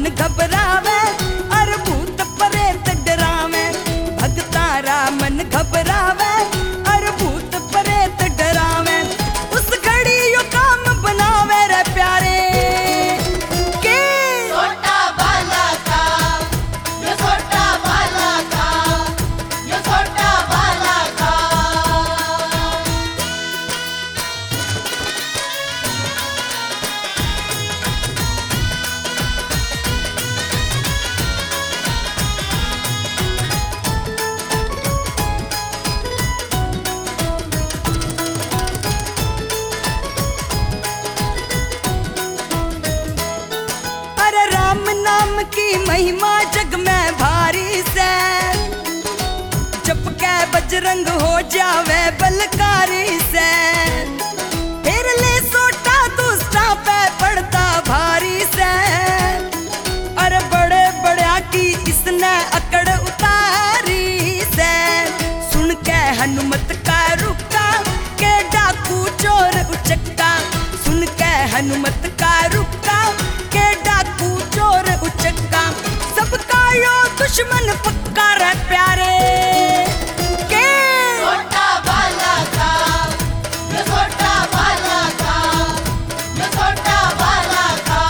मन घबरावे और भूत प्रेत डरावे। भगतारा मन घबरावे और भूत प्रेत डरावे। उस घड़ी यो काम बनावे रे प्यारे के छोटा बाला का, ये छोटा बाला का, ये छोटा बाला का। अरे राम नाम की महिमा जग में भारी से। जप के बजरंग हो जावे बलकारी से। फिर ले सोटा दुष्टा पे पड़ता भारी से। अरे बड़े बड़ा की इसने अकड़ उतारी से। सुन के हनुमत का रुका के डाकू चोर उचक्का। सुन के हनुमत का रुका के डाकू चोर उचक्का। सबका यो दुश्मन पक्का रे प्यारे के छोटा बाला का, ये छोटा बाला का, ये छोटा बाला का।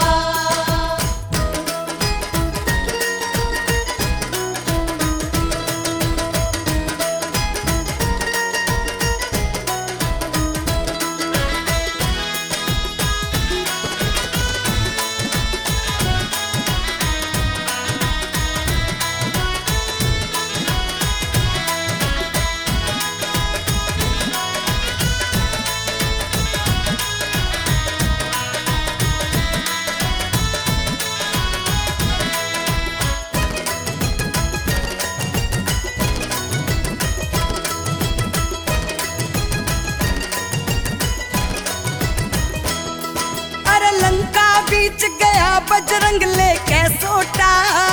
अरे लंका बीच गया बजरंग लेके सोटा।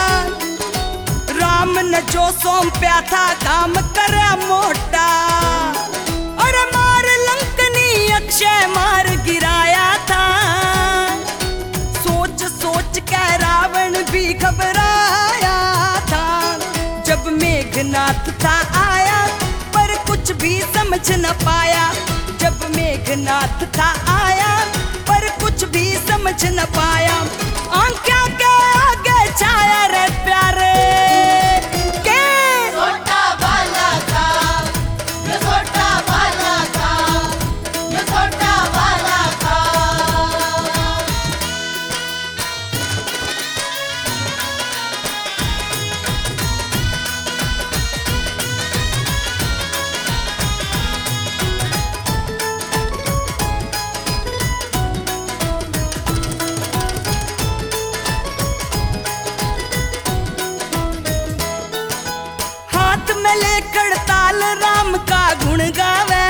राम ने जो सौंपया था काम करा मोटा। अरे मार लंकनी अक्षय मार गिराया था। सोच सोच के रावण भी घबराया था। जब मेघनाथ था आया पर कुछ भी समझ न पाया। जब मेघनाथ था आया पर कुछ भी समझ न पाया। आंखें के आगे छाया रे प्यारे के छोटा बाला का, ये छोटा बाला का, ये छोटा बाला का। हाथ में लेकर ताल राम का गुण गावे।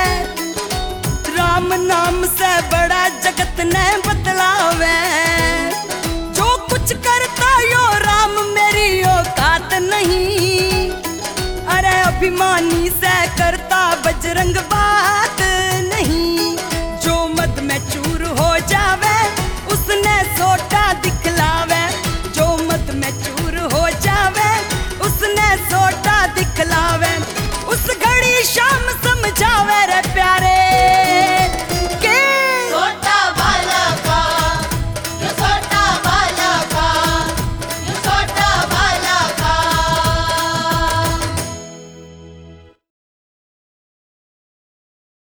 राम नाम से बड़ा जगत ने बतलावे। जो कुछ करता यो राम मेरी औकात नहीं। अरे अभिमानी से करता बजरंग बात नहीं। जो मद में चूर हो जावे उसने सोटा दिखलावे। जो मद में चूर हो जावे उसने सोटा दिखलावे। उस घड़ी शाम समझावे